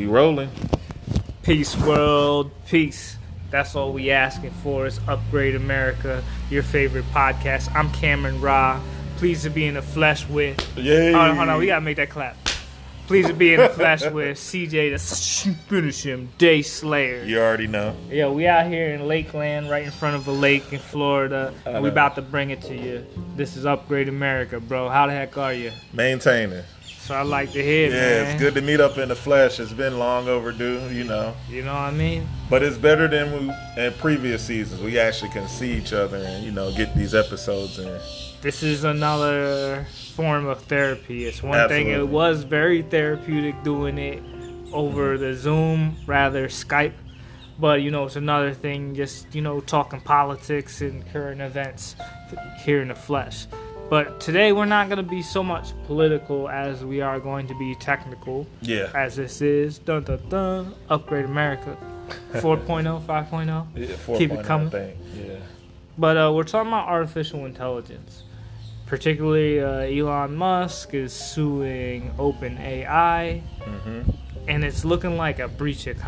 We rolling. Peace, world. Peace. That's all we asking for is Upgrade America, your favorite podcast. I'm Cameron Ra. Pleased to be in the flesh with... Yeah. Hold on. We got to make that clap. Pleased to be in the flesh with CJ, the finish him, Day Slayer. You already know. Yeah, we out here in Lakeland, right in front of a lake in Florida. We about to bring it to you. This is Upgrade America, bro. How the heck are you? Maintaining. So I like to hear, man. Yeah, it's good to meet up in the flesh. It's been long overdue, you know. You know what I mean? But it's better than in previous seasons. We actually can see each other and, you know, get these episodes in. This is another form of therapy. It's one Absolutely. thing. It was very therapeutic doing it over the Zoom, rather Skype. But, you know, it's another thing just, you know, talking politics and current events here in the flesh. But today we're not going to be so much political as we are going to be technical. Yeah. As this is, dun dun dun, Upgrade America 4.0, 5.0. Yeah, 4.0, Keep it coming. I think. Yeah. But we're talking about artificial intelligence. Particularly, Elon Musk is suing OpenAI, and it's looking like a breach of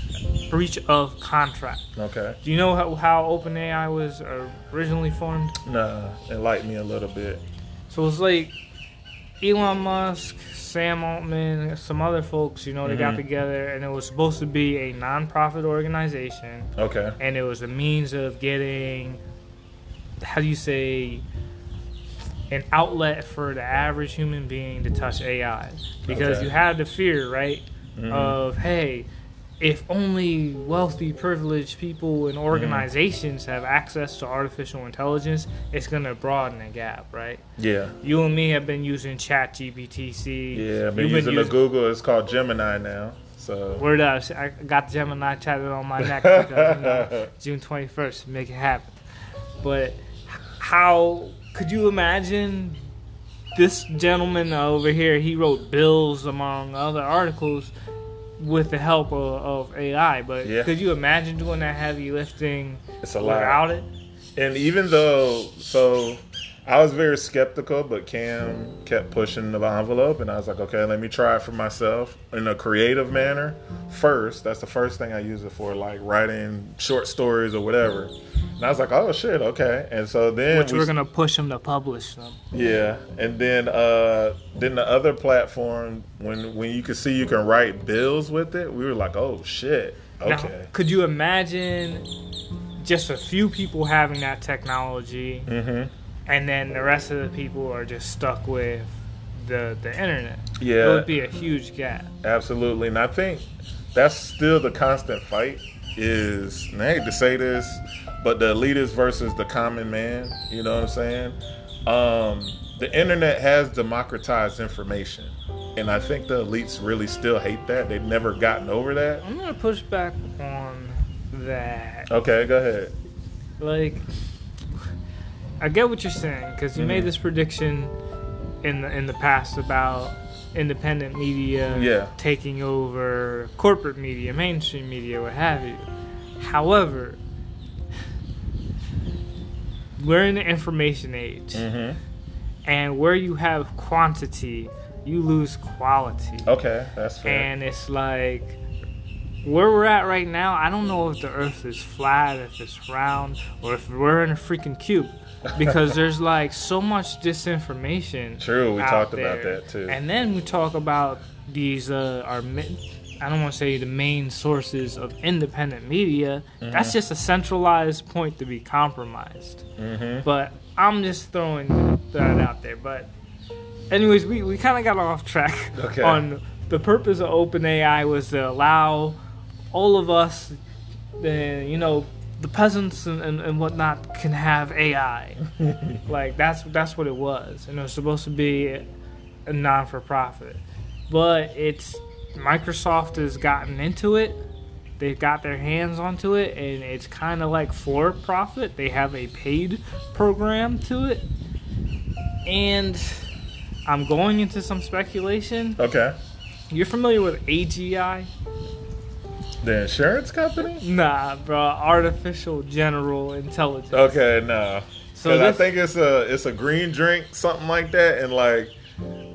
contract. Okay. Do you know how OpenAI was originally formed? Nah, enlighten me a little bit. So it's like Elon Musk, Sam Altman, some other folks, you know, they got together, and it was supposed to be a non-profit organization. Okay. And it was a means of getting, how do you say, an outlet for the average human being to touch AI. Because Okay. you had the fear, right, of, hey, if only wealthy, privileged people and organizations have access to artificial intelligence, it's going to broaden the gap, right? Yeah. You and me have been using ChatGPT. Yeah, I've been using the Google. It's called Gemini now. So Word up. I got Gemini tatted on my neck because, you know, June 21st, make it happen. But how could you imagine this gentleman over here, he wrote bills among other articles with the help of AI, but could you imagine doing that heavy lifting it's a lot. without it? And even though, so I was very skeptical, but Cam kept pushing the envelope, and I was like, okay, let me try it for myself in a creative manner first. That's the first thing I use it for, like writing short stories or whatever. And I was like, oh shit, okay. And so then Which we're gonna push them to publish them. Yeah, and then the other platform, when you could see you can write bills with it, we were like, oh shit, okay. Now, could you imagine just a few people having that technology, and then the rest of the people are just stuck with the internet? Yeah, it would be a huge gap. Absolutely. And I think that's still the constant fight. Is, and I hate to say this, but the elitist versus the common man. You know what I'm saying? The internet has democratized information, and I think the elites really still hate that. They've never gotten over that. I'm gonna push back on that. Okay, go ahead. Like, I get what you're saying, because you made this prediction in the past about independent media taking over corporate media, mainstream media, what have you. However, we're in the information age, and where you have quantity, you lose quality. Okay, that's fair. And it's like, where we're at right now, I don't know if the earth is flat, if it's round, or if we're in a freaking cube. Because there's like so much disinformation. True, we out talked there. about that too. I then we talk about these I don't want to say the main sources of independent media. That's just a centralized point to be compromised. But I'm just throwing that out there. But anyways, we kind of got off track on the purpose of OpenAI was to allow all of us, you know, the peasants and whatnot can have AI. Like, that's what it was. And it was supposed to be a non-for-profit. But Microsoft has gotten into it. They've got their hands onto it, and it's kind of like for-profit. They have a paid program to it. And I'm going into some speculation. Okay. You're familiar with AGI? The insurance company? Nah, bro. Artificial General Intelligence. Okay, no. So I think it's a green drink, something like that, and like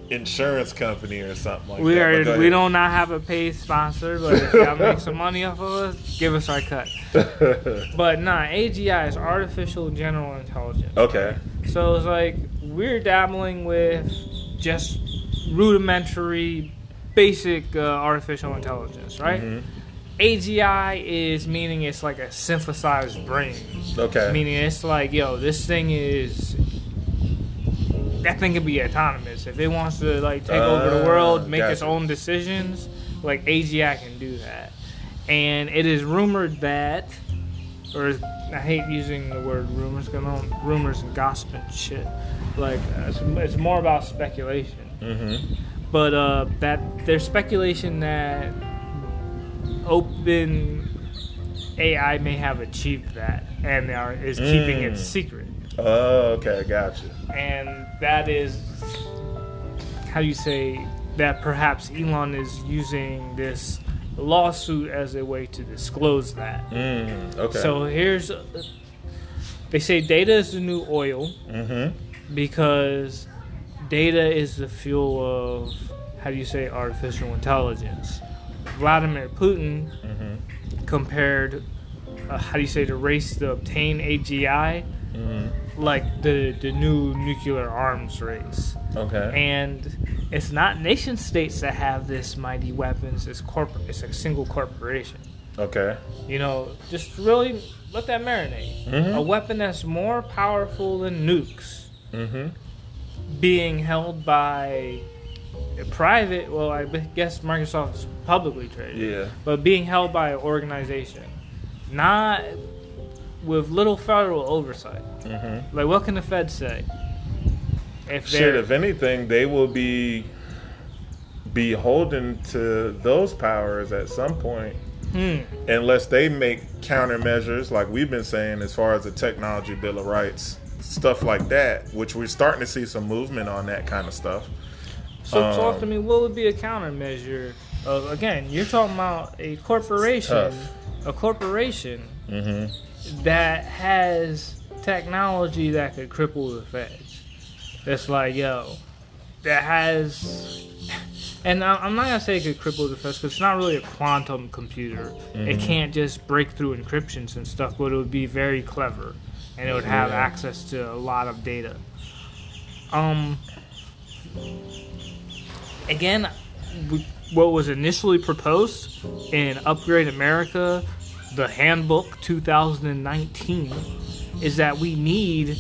insurance company or something like that. We don't not have a paid sponsor, but if y'all make some money off of us, give us our cut. But nah, AGI is artificial general intelligence. Okay. So it's like we're dabbling with just rudimentary, basic artificial intelligence, right? Mm-hmm. AGI is meaning it's like a synthesized brain. Okay. Meaning it's like, yo, this thing is... That thing can be autonomous. If it wants to like take over the world, make its own decisions, like AGI can do that. And it is rumored that, or I hate using the word rumors, because rumors and gossip and shit. Like it's more about speculation. Mm-hmm. But that there's speculation that Open AI may have achieved that and is keeping it secret. Oh, okay, gotcha. And that is, how do you say, that perhaps Elon is using this lawsuit as a way to disclose that. Okay. So they say data is the new oil, because data is the fuel of, how do you say, artificial intelligence. Vladimir Putin compared, how do you say, the race to obtain AGI, like the new nuclear arms race. Okay. And it's not nation states that have this mighty weapons. It's a single corporation. Okay. You know, just really let that marinate. A weapon that's more powerful than nukes, being held by a private. Well, I guess Microsoft is publicly traded. Yeah. But being held by an organization, not with little federal oversight. Like, what can the Fed say? If anything, they will be beholden to those powers at some point, unless they make countermeasures, like we've been saying, as far as the technology bill of rights, stuff like that, which we're starting to see some movement on that kind of stuff. So talk to me, what would be a countermeasure of, again, you're talking about a corporation, that has technology that could cripple the Feds. It's like, yo, that has, and I'm not gonna say it could cripple the Feds because it's not really a quantum computer. It can't just break through encryptions and stuff, but it would be very clever, and it would have access to a lot of data. Again, what was initially proposed in Upgrade America, the handbook 2019, is that we need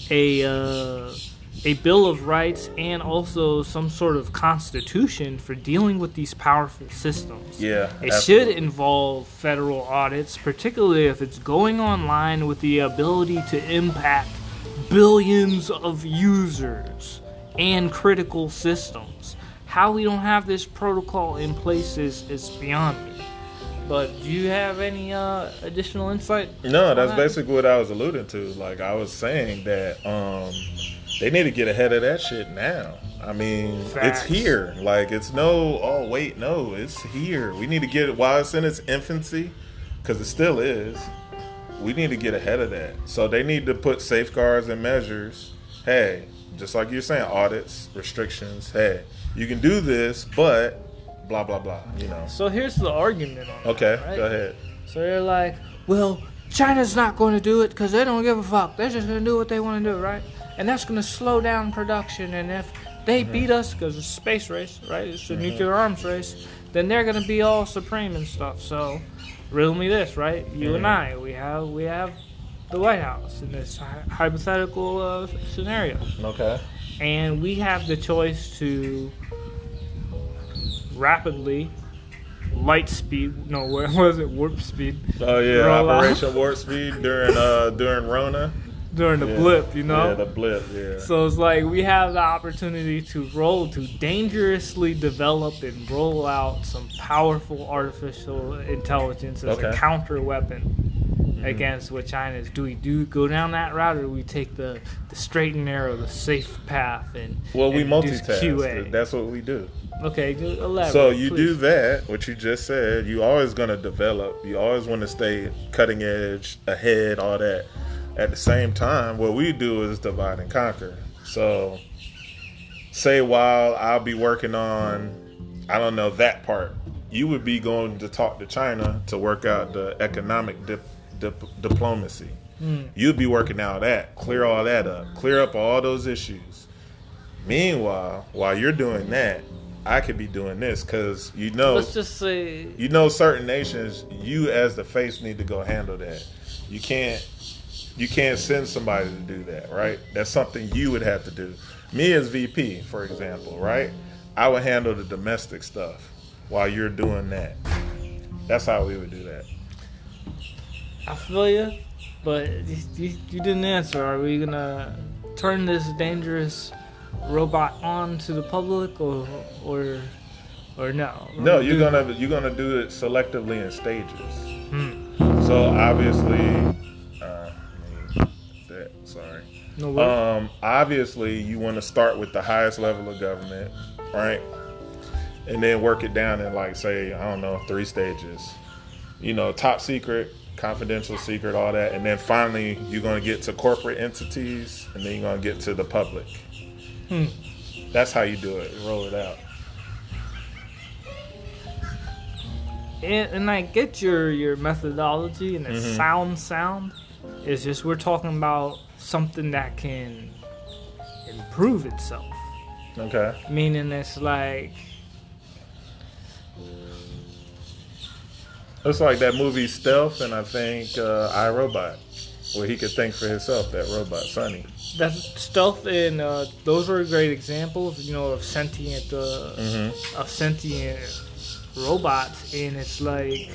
a Bill of Rights and also some sort of constitution for dealing with these powerful systems. Yeah, it should involve federal audits, particularly if it's going online with the ability to impact billions of users and critical systems. How we don't have this protocol in place is beyond me. But do you have any additional insight? No, that's basically what I was alluding to. Like, I was saying that they need to get ahead of that shit now. I mean, Facts. It's here. Like, it's it's here. We need to get it while it's in its infancy, because it still is. We need to get ahead of that. So they need to put safeguards and measures. Hey, just like you're saying, audits, restrictions. Hey, you can do this, but blah, blah, blah, you know. So here's the argument on that, right? Go ahead. So they're like, well, China's not going to do it because they don't give a fuck. They're just going to do what they want to do, right? And that's going to slow down production. And if they beat us, because it's a space race, right? It's a nuclear arms race, then they're going to be all supreme and stuff. So riddle me this, right? You and I, we have the White House in this hypothetical scenario. Okay. And we have the choice to rapidly, light speed, no, what was it, warp speed? Oh yeah, Operation Warp Speed during Rona. During the blip, you know? Yeah, the blip, yeah. So it's like we have the opportunity to dangerously develop and roll out some powerful artificial intelligence as a counter weapon against what China is. Do we go down that route, or do we take the straight and narrow, the safe path? We multitask. QA? That's what we do. Okay, elaborate. So you do that, what you just said, you always going to develop. You always want to stay cutting edge, ahead, all that. At the same time, what we do is divide and conquer. So say while I'll be working on, I don't know, that part, you would be going to talk to China to work out the economic diplomacy. You'd be working out that, clear all that up, clear up all those issues. Meanwhile, while you're doing that, I could be doing this because let's just say, certain nations, you as the face need to go handle that. You can't send somebody to do that, right? That's something you would have to do. Me as VP, for example, right? I would handle the domestic stuff while you're doing that. That's how we would do that. I feel you, but you didn't answer. Are we gonna turn this dangerous robot on to the public, or no? No, you're gonna do it selectively in stages. So obviously, obviously you want to start with the highest level of government, right? And then work it down in, like, say, I don't know, 3 stages. Top secret, confidential, secret, all that. And then finally, you're going to get to corporate entities, and then you're going to get to the public. That's how you do it. Roll it out. And I get your methodology, and it sound. It's just we're talking about something that can improve itself. Okay. Meaning it's like... It's like that movie Stealth, and I think iRobot, where he could think for himself, that robot, Sonny. That's Stealth, and those are great examples, of sentient robots, and it's like...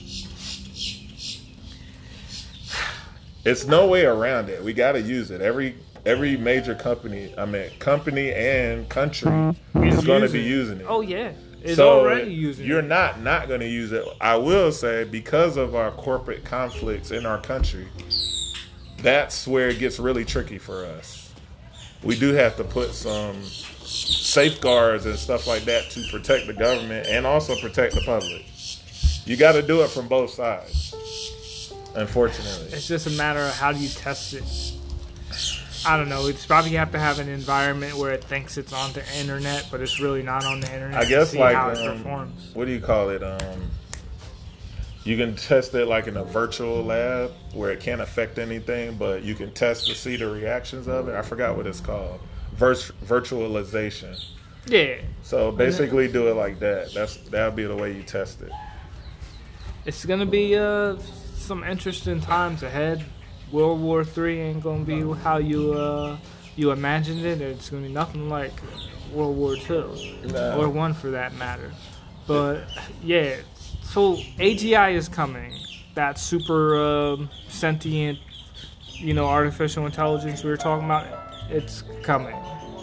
It's no way around it. We got to use it. Every major company and country is going to be using it. Oh, yeah. It's already using it. You're not going to use it. I will say, because of our corporate conflicts in our country, that's where it gets really tricky for us. We do have to put some safeguards and stuff like that to protect the government and also protect the public. You got to do it from both sides, unfortunately. It's just a matter of how do you test it. I don't know. It's probably have to have an environment where it thinks it's on the internet, but it's really not on the internet. I guess, like, how it performs. What do you call it? You can test it like in a virtual lab where it can't affect anything, but you can test to see the reactions of it. I forgot what it's called. Virtualization. Yeah. So basically, do it like that. That'll be the way you test it. It's gonna be some interesting times ahead. World War III ain't gonna be how you imagined it. It's gonna be nothing like World War II or one for that matter. But yeah, so AGI is coming. That super sentient, artificial intelligence we were talking about. It's coming.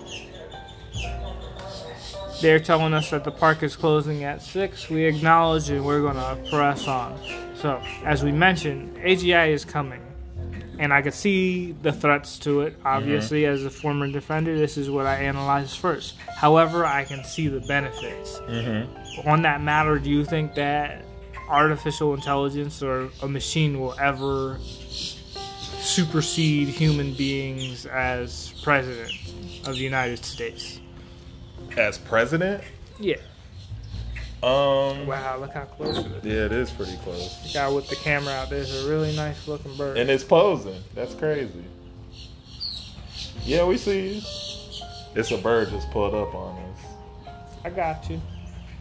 They're telling us that the park is closing at 6. We acknowledge and we're gonna press on. So as we mentioned, AGI is coming. And I could see the threats to it. Obviously, as a former defender, this is what I analyzed first. However, I can see the benefits. On that matter, do you think that artificial intelligence or a machine will ever supersede human beings as president of the United States? As president? Yeah. Wow, look how close it is. Yeah, it is pretty close. The guy with the camera out there is a really nice looking bird. And it's posing. That's crazy. Yeah, we see you. It's a bird just pulled up on us. I got you.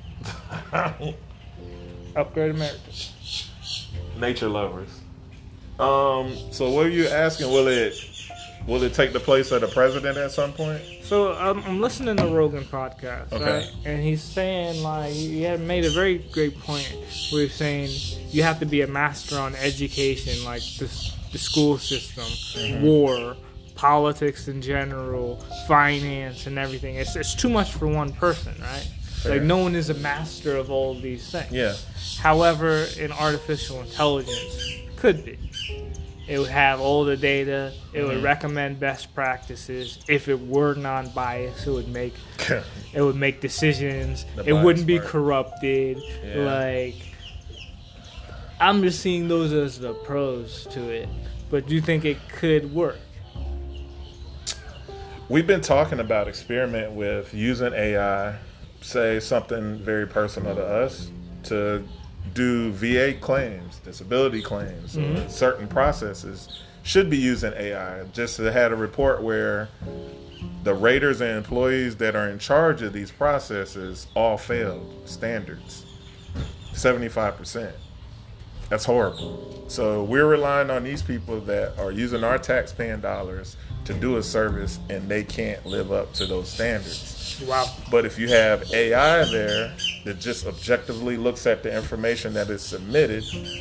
Upgrade America. Nature lovers. So what are you asking? Will it take the place of the president at some point? So I'm listening to Rogan podcast, okay, right? And he's saying, like, he had made a very great point where he's saying you have to be a master on education, like the school system, war, politics in general, finance, and everything. It's too much for one person, right? Fair. Like, no one is a master of all of these things. Yeah. However, in artificial intelligence, could be. It would have all the data. It would recommend best practices. If it were non-biased, it would make decisions. It wouldn't be corrupted. Yeah. Like, I'm just seeing those as the pros to it. But do you think it could work? we've been talking about experiment with using AI, say something very personal to us, to do VA claims, disability claims, or certain processes should be using AI. Just had a report where the raters and employees that are in charge of these processes all failed standards, 75%. That's horrible. So we're relying on these people that are using our tax-paying dollars to do a service, and they can't live up to those standards. Wow. But if you have AI there that just objectively looks at the information that is submitted,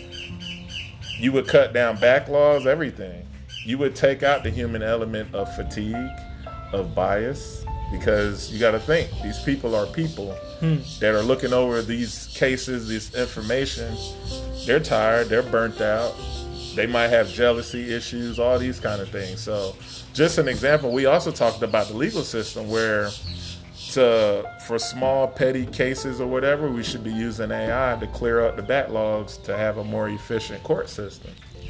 you would cut down backlogs, everything. You would take out the human element of fatigue, of bias, because you got to think, these people are people that are looking over these cases, this information. They're tired, they're burnt out, they might have jealousy issues, all these kind of things. So just an example, we also talked about the legal system where for small petty cases or whatever, we should be using AI to clear up the backlogs to have a more efficient court system.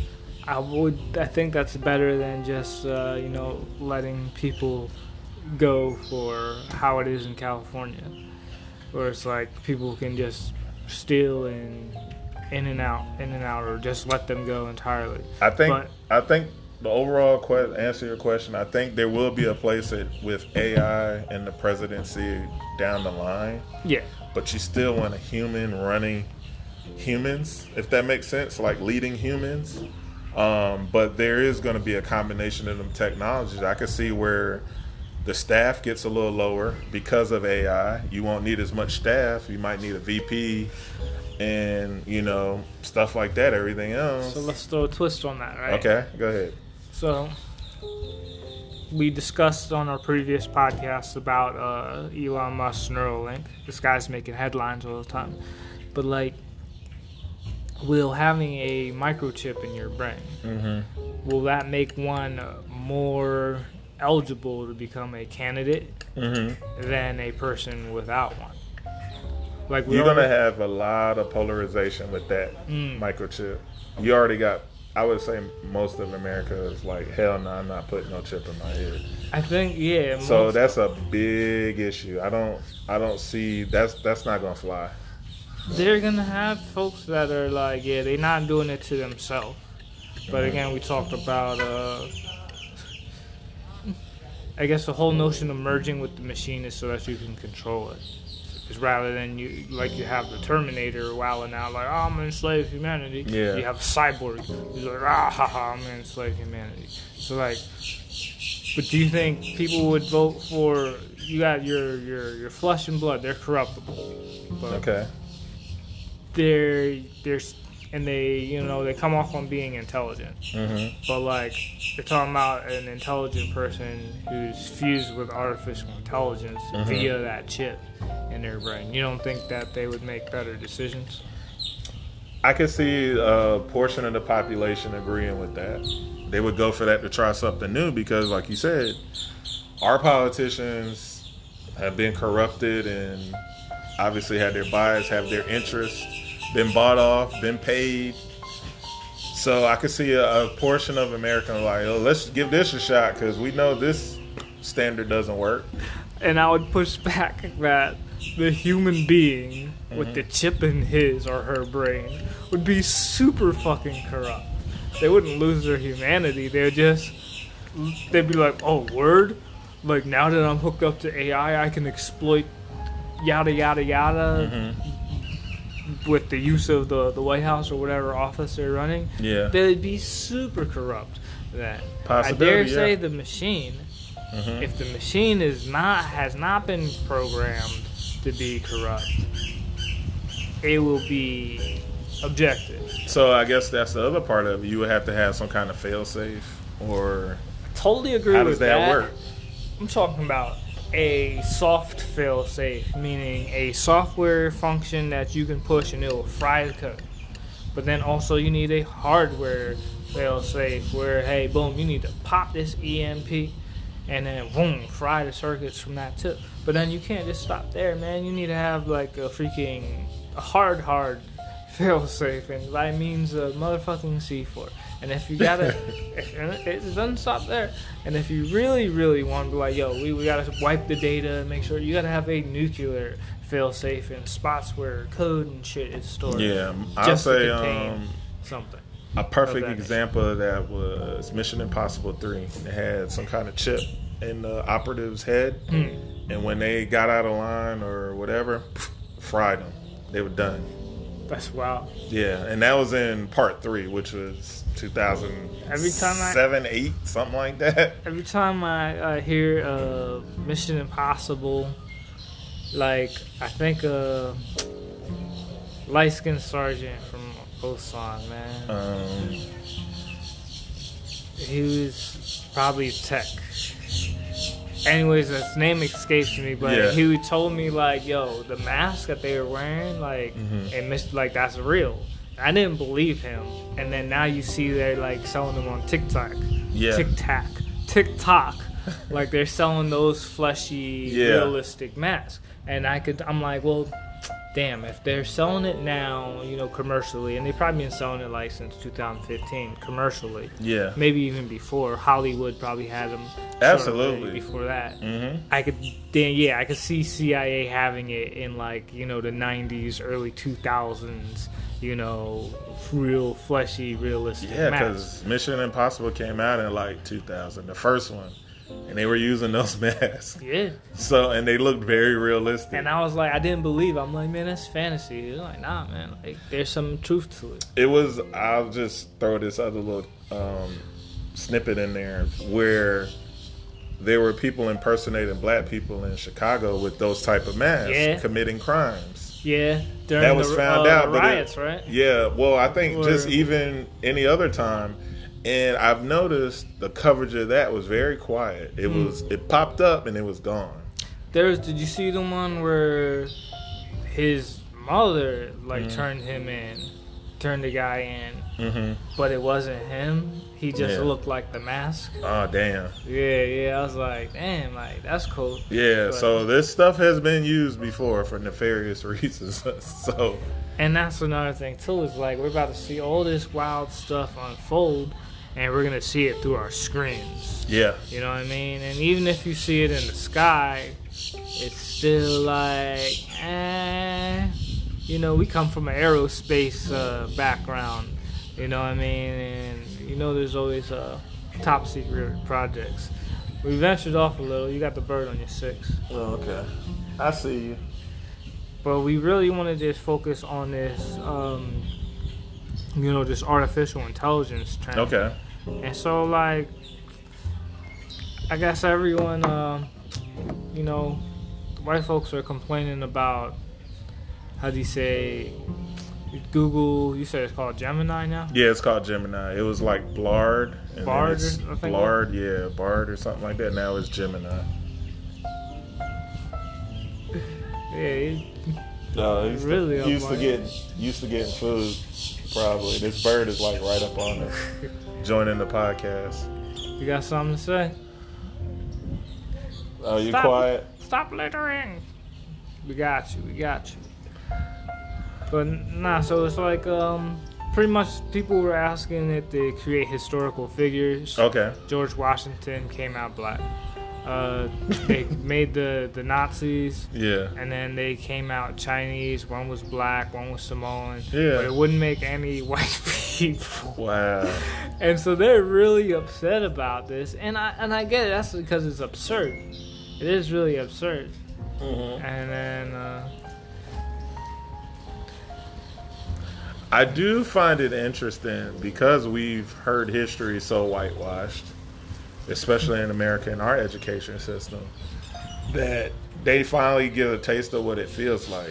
I think that's better than just letting people go for how it is in California, where it's like people can just steal and in and out, or just let them go entirely. I think the overall answer your question, I think there will be a place with AI in the presidency down the line. Yeah. But you still want a human running humans, if that makes sense, like leading humans. But there is going to be a combination of them technologies. I can see where the staff gets a little lower because of AI. You won't need as much staff. You might need a VP and, stuff like that, everything else. So let's throw a twist on that, right? Okay, go ahead. So we discussed on our previous podcast about Elon Musk's Neuralink. This guy's making headlines all the time. But will having a microchip in your brain, will that make one more eligible to become a candidate than a person without one? You're going to have a lot of polarization with that microchip. You already got, I would say most of America is like, hell no, I'm not putting no chip in my head. I think, yeah. So that's a big issue. I don't see, that's not going to fly. They're going to have folks that are like, yeah, they're not doing it to themselves. But again, we talked about, I guess the whole notion of merging with the machine is so that you can control it. Because rather than you have the Terminator wilding out like, oh, I'm going to enslave humanity. Yeah. You have a cyborg who's like, I'm going to enslave humanity. So but do you think people would vote for, you got your flesh and blood, they're corruptible. But okay. They're and they come off on being intelligent. But they're talking about an intelligent person who's fused with artificial intelligence via that chip in their brain. You don't think that they would make better decisions? I could see a portion of the population agreeing with that. They would go for that to try something new because, like you said, our politicians have been corrupted and obviously had their bias, have their interests, been bought off, been paid. So I could see a portion of America like, oh, let's give this a shot because we know this standard doesn't work. And I would push back that the human being with the chip in his or her brain would be super fucking corrupt. They wouldn't lose their humanity. They'd be like, oh, word? Like, now that I'm hooked up to AI, I can exploit yada, yada, yada with the use of the White House or whatever office they're running. Yeah. They'd be super corrupt then. I dare say the machine, if the machine has not been programmed to be corrupt, it will be objective. So I guess that's the other part of it. You would have to have some kind of fail-safe or... Totally agree how with does that work? I'm talking about a soft fail-safe, meaning a software function that you can push and it will fry the code. But then also you need a hardware fail-safe where, hey, boom, you need to pop this EMP and then, boom, fry the circuits from that tip. But then you can't just stop there, man. You need to have like a hard fail-safe, and that means a motherfucking C4. And if you gotta, it doesn't stop there. And if you really, really want to be like, yo, we gotta wipe the data and make sure, you gotta have a nuclear fail-safe in spots where code and shit is stored. Yeah, I'll just say to contain something. a perfect example of that was Mission Impossible 3. It had some kind of chip in the operative's head, and when they got out of line or whatever, fried them. They were done. That's wild. Yeah, and that was in part 3, which was 2007, 8, something like that. Every time I hear Mission Impossible, like, I think light-skinned sergeant from Osan, man. He was probably tech. Anyways, his name escapes me, but he told me, like, yo, the mask that they were wearing, like, like, that's real. I didn't believe him. And then now you see they're, like, selling them on TikTok. Yeah. TikTok. Like, they're selling those fleshy, realistic masks. And I'm like, well, damn, if they're selling it now, you know, commercially, and they've probably been selling it, like, since 2015, commercially. Yeah. Maybe even before. Hollywood probably had them. Absolutely. Before that. I could see CIA having it in, like, you know, the 90s, early 2000s, you know, real fleshy, realistic masks. Because Mission Impossible came out in, like, 2000, the first one. And they were using those masks. Yeah. So, and they looked very realistic. And I was like, I didn't believe. I'm like, man, that's fantasy. They're like, nah, man. Like, there's some truth to it. It was, I'll just throw this other little snippet in there where there were people impersonating black people in Chicago with those type of masks committing crimes. Yeah. During that was found out. The riots, right? Yeah. Well, I think just even any other time. And I've noticed the coverage of that was very quiet. It popped up and it was gone. Did you see the one where his mother turned the guy in, but it wasn't him? He just looked like the mask. Oh, damn. Yeah. I was like, damn, like, that's cool. Yeah. So this stuff has been used before for nefarious reasons. So. And that's another thing too. Is like we're about to see all this wild stuff unfold. And we're going to see it through our screens. Yeah. You know what I mean? And even if you see it in the sky, it's still like, you know, we come from an aerospace background. You know what I mean? And, you know, there's always top secret projects. We ventured off a little. You got the bird on your 6. Oh, okay. I see you. But we really want to just focus on this, you know, this artificial intelligence trend. Okay. And so, like, I guess everyone, you know, the white folks are complaining about, how do you say, Google, you said it's called Gemini now? Yeah, it's called Gemini. It was like Bard. Bard? Bard, yeah, Bard or something like that. Now it's Gemini. Yeah, he's really used to getting food, probably. This bird is like right up on it. Joining the podcast. You got something to say? Oh, you quiet? Stop littering. We got you. But nah, so it's like pretty much people were asking if they create historical figures. Okay. George Washington came out black. They made the Nazis. Yeah. And then they came out Chinese. One was black, one was Samoan. Yeah. But it wouldn't make any white people. Wow. And so they're really upset about this. And I get it. That's because it's absurd. It is really absurd. Mm-hmm. And then I do find it interesting because we've heard history so whitewashed, especially in America in our education system, that they finally get a taste of what it feels like.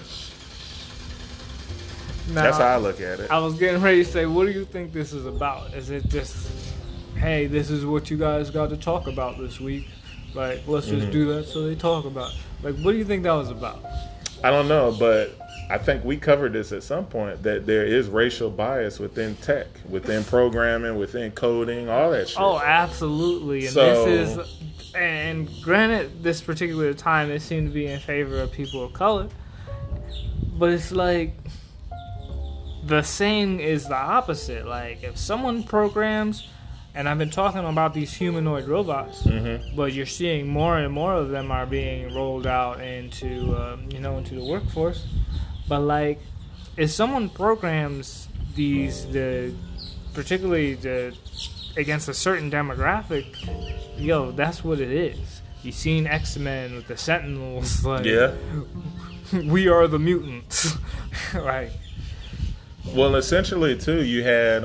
now, that's how I look at it. I was getting ready to say, what do you think this is about? Is it just, hey, this is what you guys got to talk about this week? Like, let's just do that so they talk about it. Like, what do you think that was about? I don't know, but I think we covered this at some point, that there is racial bias within tech, within programming, within coding, all that shit. Oh, absolutely. And this is, and granted, this particular time, it seemed to be in favor of people of color. But it's like, the same is the opposite. Like, if someone programs, and I've been talking about these humanoid robots, but you're seeing more and more of them are being rolled out into, into the workforce. But like, if someone programs particularly against a certain demographic, that's what it is. You've seen X-Men with the Sentinels, like, we are the mutants, right? Well, essentially, too, you had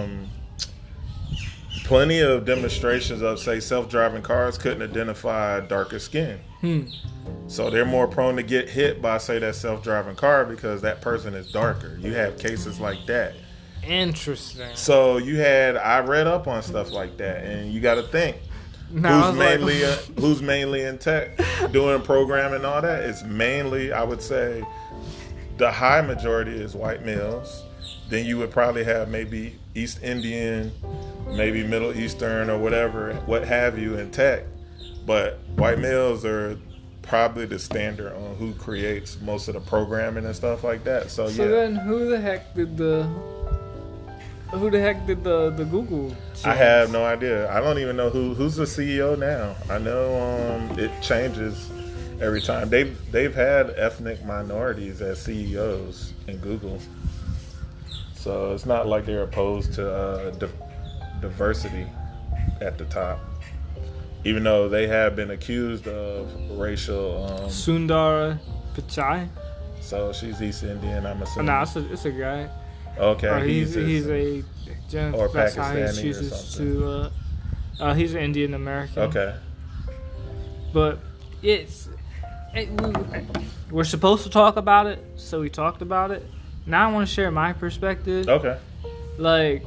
plenty of demonstrations of, say, self-driving cars couldn't identify darker skin. So they're more prone to get hit by, say, that self-driving car because that person is darker. You have cases like that. Interesting. So I read up on stuff like that, and you got to think. Who's mainly in tech doing programming and all that? It's mainly, I would say, the high majority is white males. Then you would probably have maybe East Indian, maybe Middle Eastern or whatever, what have you in tech. But white males are probably the standard on who creates most of the programming and stuff like that. So then who the heck did the Google change? I have no idea. I don't even know who's the CEO now. I know it changes every time. They've had ethnic minorities as CEOs in Google. So it's not like they're opposed to diversity at the top. Even though they have been accused of racial... Sundar Pichai? So she's East Indian, I'm assuming. No, it's a guy. Okay. Or he's a... Or that's how he Pakistani chooses or something. to... he's an Indian American. Okay. But we're supposed to talk about it, so we talked about it. Now I want to share my perspective. Okay. Like,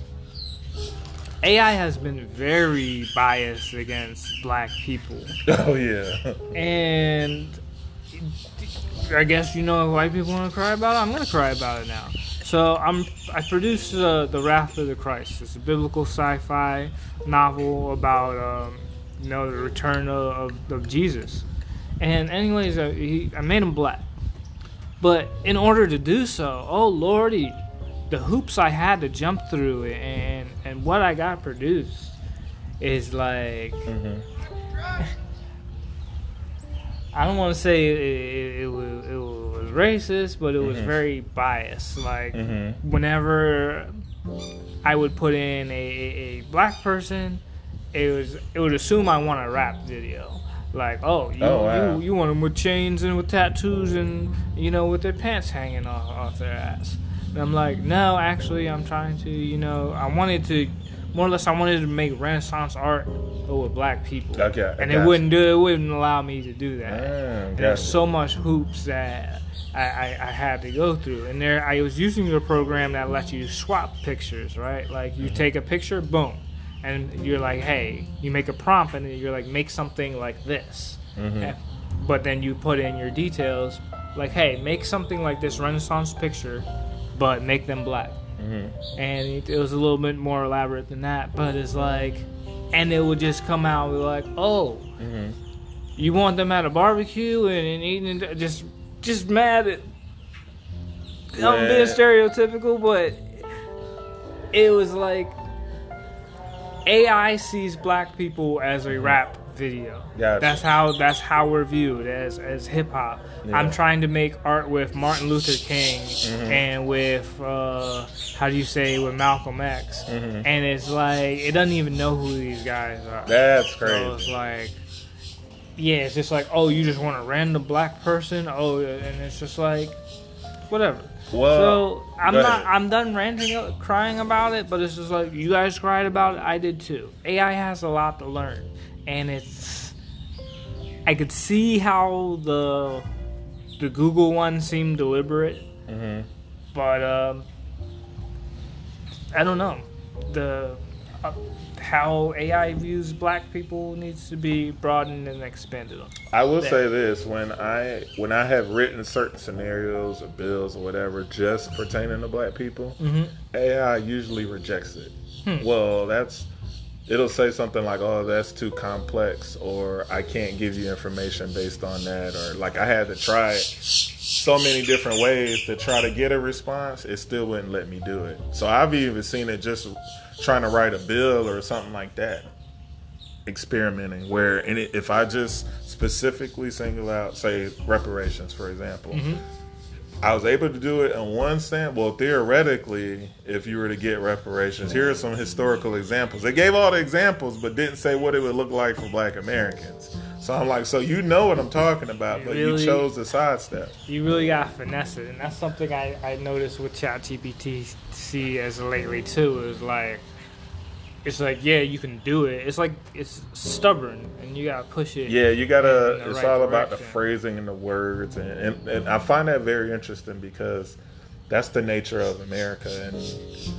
AI has been very biased against black people. Oh, yeah. And I guess, if white people want to cry about it, I'm going to cry about it now. So I produced The Wrath of the Christ. It's a biblical sci-fi novel about, the return of Jesus. And anyways, I made him black. But in order to do so, oh lordy, the hoops I had to jump through and what I got produced is like, I don't want to say it was racist, but it was very biased. Like, whenever I would put in a black person, it would assume I want a rap video. Like, you want them with chains and with tattoos and, with their pants hanging off their ass. And I'm like, no, actually, I'm trying to, I wanted to make Renaissance art, but with black people. Okay. And it wouldn't allow me to do that. And there's so much hoops that I had to go through. And I was using a program that lets you swap pictures, right? Like, you take a picture, boom. And you're like, hey, you make a prompt, and you're like, make something like this. But then you put in your details, like, hey, make something like this Renaissance picture, but make them black. And it was a little bit more elaborate than that, but it's like, and it would just come out with like, you want them at a barbecue and eating, just mad at, I'm being stereotypical, but it was like, AI sees black people as a rap video. Gotcha. That's how we're viewed as hip hop. Yeah. I'm trying to make art with Martin Luther King and with with Malcolm X, and it's like it doesn't even know who these guys are. That's crazy. So it's like, it's just like, oh, you just want a random black person, and it's just like, whatever. Well, so I'm done ranting, crying about it, but it's just like, you guys cried about it, I did too. AI has a lot to learn, and I could see how the Google one seemed deliberate, but I don't know. How AI views black people needs to be broadened and expanded on. I will say this: when I have written certain scenarios or bills or whatever just pertaining to black people, AI usually rejects it. Well, it'll say something like, "Oh, that's too complex," or "I can't give you information based on that," or like I had to try it so many different ways to try to get a response, it still wouldn't let me do it. So I've even seen it just trying to write a bill or something like that, experimenting where if I just specifically single out, say, reparations, for example, I was able to do it in one stamp. Well, theoretically, if you were to get reparations, here are some historical examples. They gave all the examples, but didn't say what it would look like for Black Americans. So I'm like, so you know what I'm talking about, but you chose to sidestep. You really got to finesse it. And that's something I noticed with ChatGPT as lately, too, is like, it's like, yeah, you can do it. It's like, it's stubborn, and you got to push it. Yeah, you got to, it's all about the phrasing and the words. And I find that very interesting because that's the nature of America, and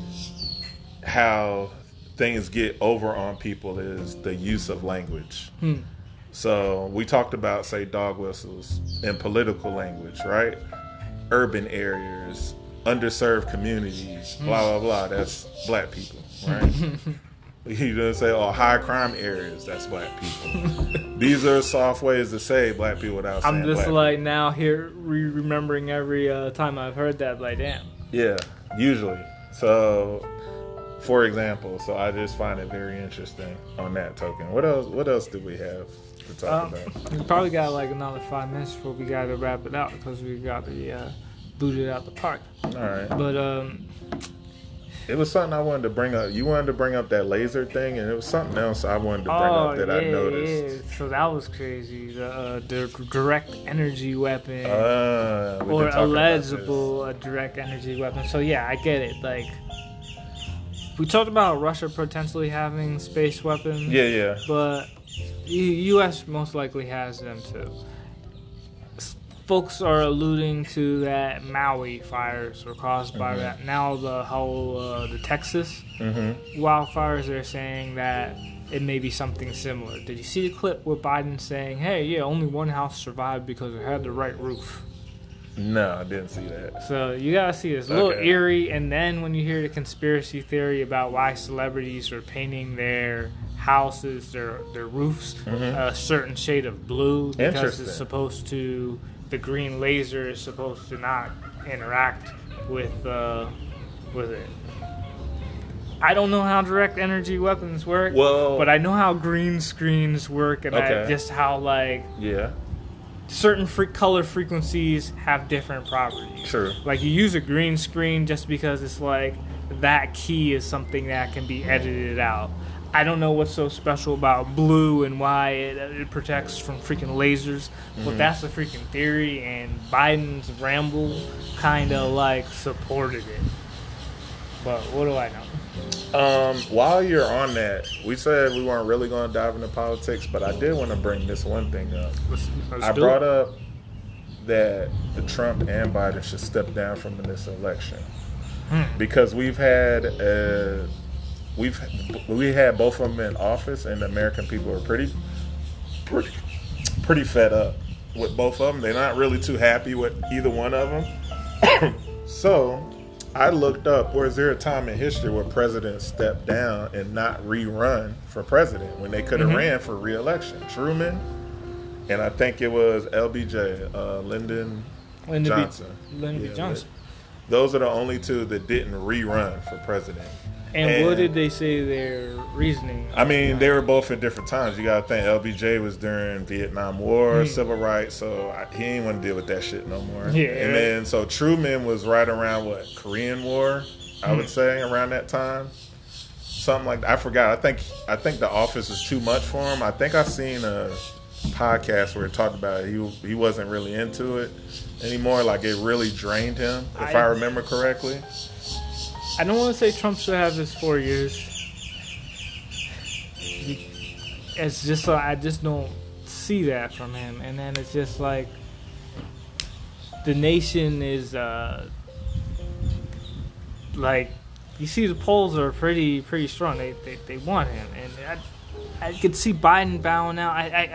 how things get over on people is the use of language. So we talked about, say, dog whistles in political language, right? Urban areas, underserved communities, blah, blah, blah. That's Black people, right? You don't say, oh, high crime areas, that's Black people. These are soft ways to say Black people without saying I'm just Black like people. now here remembering every time I've heard that, like, damn. Yeah, usually. So, for example, so I just find it very interesting on that token. What else do we have to talk about? We probably got like another 5 minutes before we got to wrap it out because we got to boot it out the park. All right. But it was something I wanted to bring up. You wanted to bring up that laser thing, and it was something else I wanted to bring up that I noticed. Yeah. So that was crazy. The direct energy weapon, or a direct energy weapon. So yeah, I get it. Like, we talked about Russia potentially having space weapons. Yeah. But U.S. most likely has them too. Folks are alluding to that Maui fires were caused by that. Now the whole the Texas wildfires, they're saying that it may be something similar. Did you see the clip with Biden saying, "Hey, yeah, only one house survived because it had the right roof"? No, I didn't see that. So you gotta see this. A little eerie, and then when you hear the conspiracy theory about why celebrities are painting their houses, their roofs, a certain shade of blue because it's supposed to. The green laser is supposed to not interact with it. I don't know how direct energy weapons work, but I know how green screens work, and just how certain color frequencies have different properties. True. Like you use a green screen just because it's like that key is something that can be edited out. I don't know what's so special about blue and why it protects from freaking lasers, but that's a freaking theory, and Biden's ramble kind of like supported it. But what do I know? While you're on that, we said we weren't really going to dive into politics, but I did want to bring this one thing up. I brought up that the Trump and Biden should step down from this election because we had both of them in office, and the American people are pretty fed up with both of them. They're not really too happy with either one of them. So I looked up, was there a time in history where presidents stepped down and not rerun for president when they could have ran for re-election? Truman, and I think it was LBJ, Lyndon Johnson. Lyndon Johnson. Those are the only two that didn't rerun for president. And what did they say their reasoning? I mean, they were both at different times. You got to think LBJ was during Vietnam War, civil rights, so he ain't want to deal with that shit no more. Yeah. And then, so Truman was right around, Korean War, I would say, around that time. Something like that. I forgot. I think the office is too much for him. I think I seen a podcast where it talked about he wasn't really into it anymore. Like, it really drained him, if I remember correctly. I don't want to say Trump should have his 4 years. It's just I just don't see that from him, and then it's just like the nation is like you see the polls are pretty strong. They want him, and I could see Biden bowing out.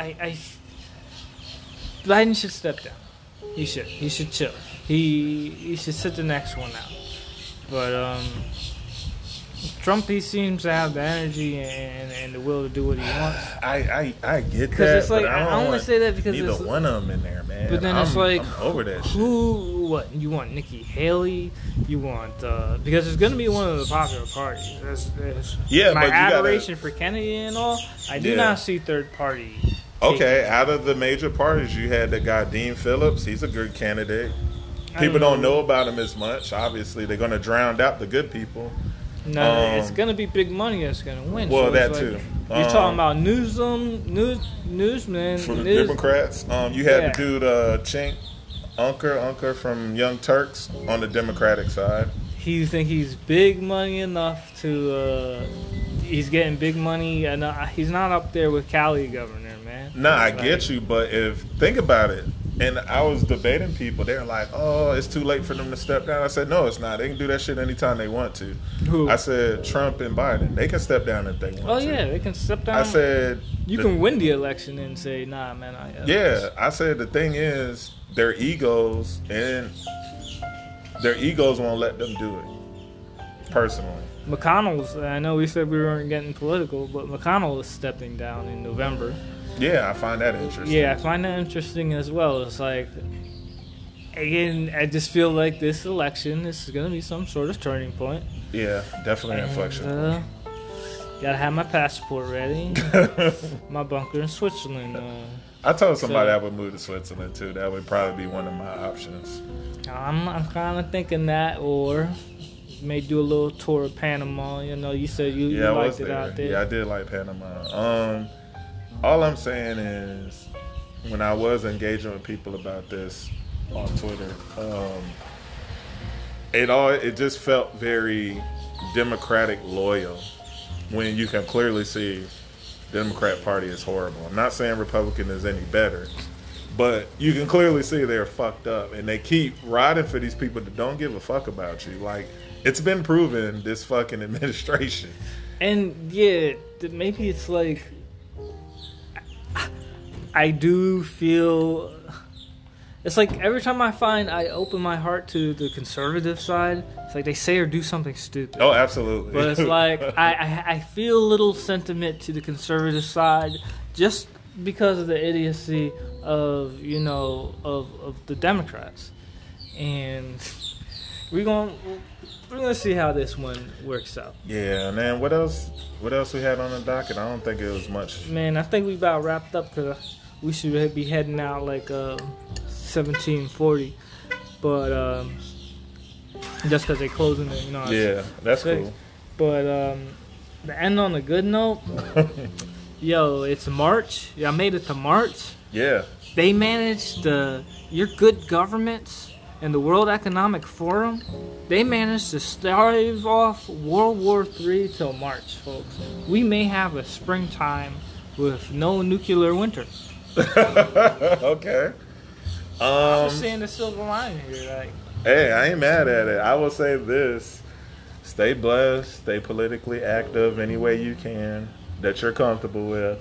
Biden should step down. He should chill. He should sit the next one out. But Trump, he seems to have the energy and the will to do what he wants. I get that. Because it's like, but I only say that because neither it's one of them in there, man. But then it's like, I'm over that shit. What? You want Nikki Haley? You want, because it's going to be one of the popular parties. Yeah, my but you adoration for Kennedy and all, I do not see third party. Okay, out of the major parties, you had the guy Dean Phillips. He's a good candidate. People don't know about him as much. Obviously, they're going to drown out the good people. No, it's going to be big money that's going to win. Well, so that too. You're talking about newsmen. For the Democrats. You had the dude Cenk Uygur from Young Turks on the Democratic side. You think he's big money enough to... he's getting big money, and he's not up there with Cali governor, man. Nah, I get you, but think about it. And I was debating people. They're like, "Oh, it's too late for them to step down." I said, "No, it's not. They can do that shit anytime they want to." Who? I said, "Trump and Biden. They can step down if they want to." Oh yeah, they can step down. I said, "You can win the election and say, nah, man." I said the thing is their egos won't let them do it. Personally, McConnell's. I know we said we weren't getting political, but McConnell is stepping down in November. Yeah, I find that interesting. Yeah, I find that interesting as well. It's like, again, I just feel like this election, this is going to be some sort of turning point. Yeah, definitely an inflection. Gotta have my passport ready. My bunker in Switzerland. I told somebody I would move to Switzerland too. That would probably be one of my options. I'm kind of thinking that, or may do a little tour of Panama. You know, you said you liked it out there. Yeah, I did like Panama. All I'm saying is, when I was engaging with people about this on Twitter, it just felt very Democratic loyal when you can clearly see the Democrat Party is horrible. I'm not saying Republican is any better, but you can clearly see they're fucked up, and they keep riding for these people that don't give a fuck about you. Like, it's been proven this fucking administration. And yeah, maybe it's like, I do feel it's like every time I open my heart to the conservative side, it's like they say or do something stupid. Oh, absolutely. But it's like I feel a little sentiment to the conservative side just because of the idiocy of of the Democrats, and we're gonna see how this one works out. Yeah, man. What else we had on the docket? I don't think it was much. Man, I think we about wrapped up because we should be heading out like 17:40, but just because they're closing it, Yeah, that's cool. But to end on a good note, yo, it's March. Yeah, I made it to March. Yeah. They managed your good governments and the World Economic Forum. They managed to stave off World War III till March, folks. We may have a springtime with no nuclear winter. Okay. I'm just seeing the silver lining here. Like, hey, I ain't mad at it. I will say this: stay blessed, stay politically active any way you can that you're comfortable with.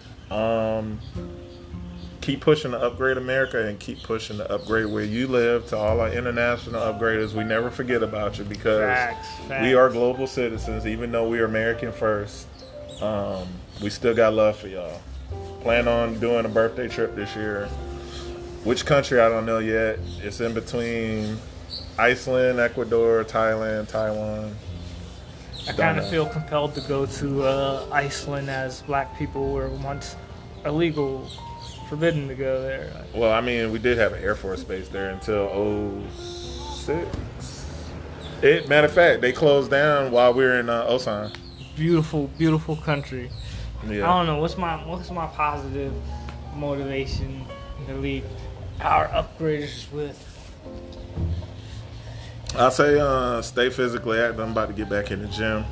Keep pushing to upgrade America and keep pushing to upgrade where you live. To all our international upgraders, we never forget about you because facts. We are global citizens. Even though we are American first, we still got love for y'all. Plan on doing a birthday trip this year. Which country, I don't know yet. It's in between Iceland, Ecuador, Thailand, Taiwan. I kind of feel compelled to go to Iceland, as black people were once forbidden to go there. Well, I mean, we did have an Air Force base there until 2006. Matter of fact, they closed down while we were in Osan. Beautiful, beautiful country. Yeah. I don't know what's my positive motivation to leave our upgraders with. I'll say stay physically active. I'm about to get back in the gym.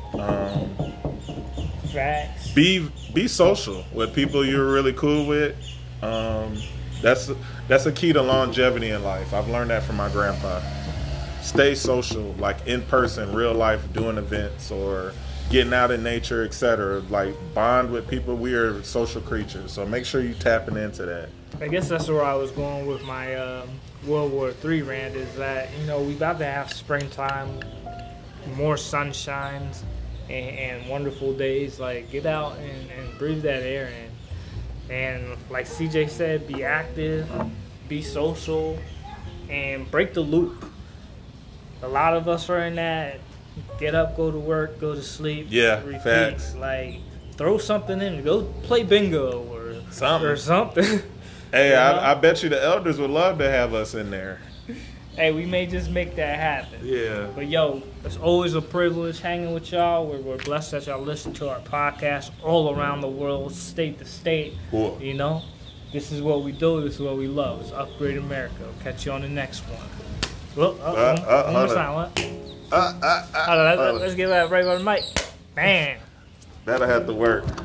Facts. Be social with people you're really cool with. That's a key to longevity in life. I've learned that from my grandpa. Stay social, like in person, real life, doing events or getting out in nature, etc. Like bond with people. We are social creatures, so make sure you tapping into that. I guess that's where I was going with my World War III rant. Is that we about to have springtime more sunshines and wonderful days. Like, get out and breathe that air in. And like CJ said, be active, be social, and break the loop. A lot of us are in that get up, go to work, go to sleep, repeat. Facts. Like, throw something in, go play bingo or something. Hey, I bet you the elders would love to have us in there. Hey, we may just make that happen. Yeah. But yo, it's always a privilege hanging with y'all. We're blessed that y'all listen to our podcast all around the world, state to state. Cool. You know, this is what we do. This is what we love. It's Upgrade America. We'll catch you on the next one. Well, one more time. Let's get that right on the mic. Bam. That'll have to work.